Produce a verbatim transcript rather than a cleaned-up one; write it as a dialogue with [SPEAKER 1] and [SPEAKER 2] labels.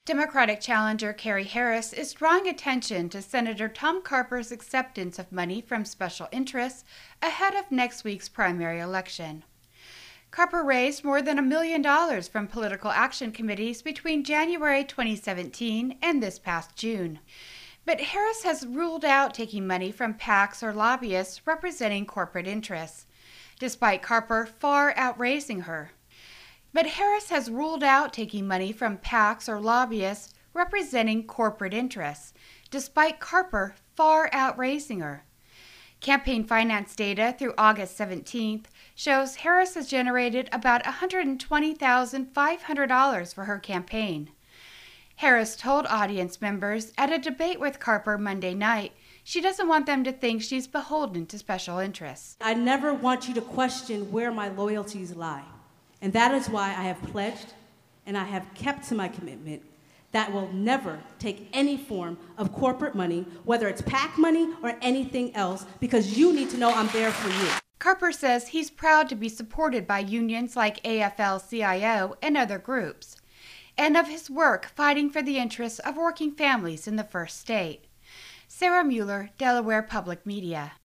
[SPEAKER 1] Democratic challenger Carrie Harris is drawing attention to Senator Tom Carper's acceptance of money from special interests ahead of next week's primary election. Carper raised more than a million dollars from political action committees between January twenty seventeen and this past June. But Harris has ruled out taking money from PACs or lobbyists representing corporate interests, despite Carper far outraising her. But Harris has ruled out taking money from PACs or lobbyists representing corporate interests, despite Carper far outraising her. Campaign finance data through August seventeenth shows Harris has generated about one hundred twenty thousand five hundred dollars for her campaign. Harris told audience members at a debate with Carper Monday night she doesn't want them to think she's beholden to special interests.
[SPEAKER 2] I never want you to question where my loyalties lie. And that is why I have pledged and I have kept to my commitment that will never take any form of corporate money, whether it's PAC money or anything else, because you need to know I'm there for you.
[SPEAKER 1] Carper says he's proud to be supported by unions like A F L C I O and other groups, and of his work fighting for the interests of working families in the first state. Sarah Mueller, Delaware Public Media.